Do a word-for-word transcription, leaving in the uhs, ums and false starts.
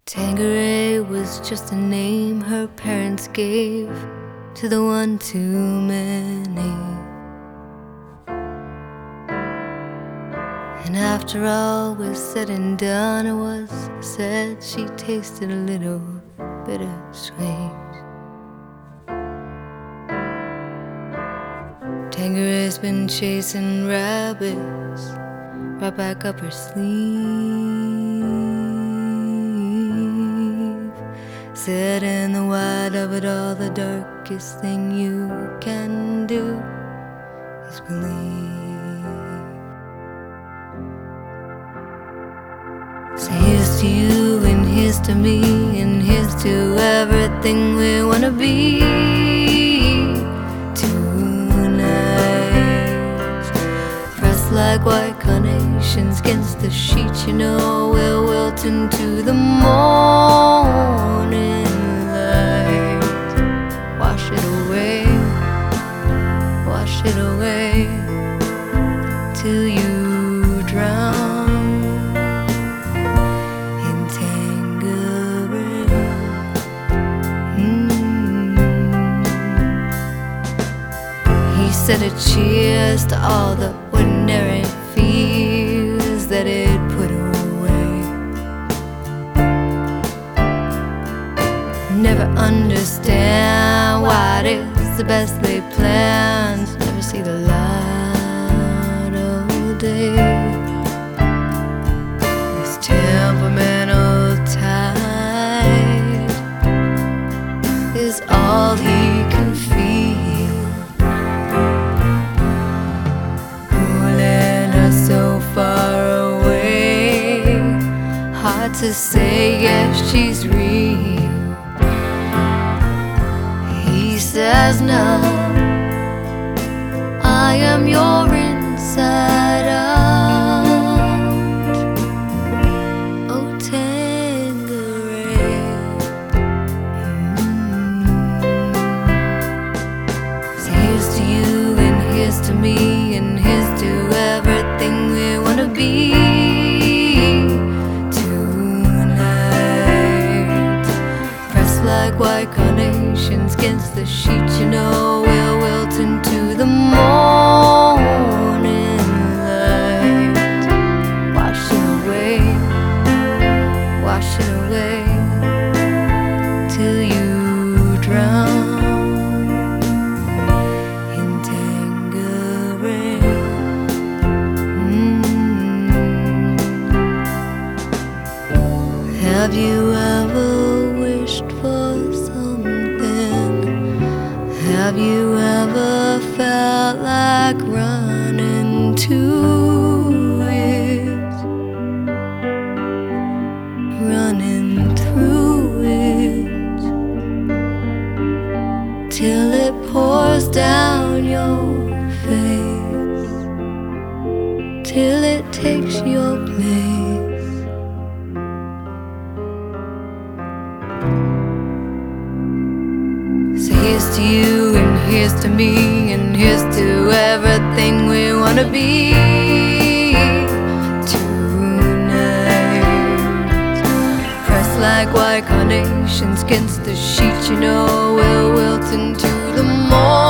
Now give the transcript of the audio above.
Tanqueray was just a name her parents gave to the one too many. And after all was said and done, it was said she tasted a little bittersweet. Tanqueray's been chasing rabbits right back up her sleeve. Said in the white of it all, the darkest thing you can do is believe. So here's to you and here's to me and here's to everything we wanna be tonight. Pressed like white carnations against the sheet, you know we'll wilt into the morning light. Wash it away, wash it away till you drown in Tanqueray. mm. He said a cheers to all the ordinary fears that it put away. Never understand why it is the best laid plans never see the light of day. This temperamental tide is all he can feel, pulling us so far away. Hard to say if she's real. He says no, I am your inside out. Oh, Tanqueray. mm. So here's to you and here's to me and here's to everything we wanna be tonight. Pressed like white carnations against the sheet, you know we'll wilt into the morning light. Wash it away, wash it away till you drown in Tanqueray. mm. Have you ever wished for something? Have you ever felt like running to it, running through it, till it pours down your face, till it takes your place? So here's to you and here's to me and here's to everything we wanna be tonight. Pressed like white carnations against the sheet, you know we'll wilt into the morning.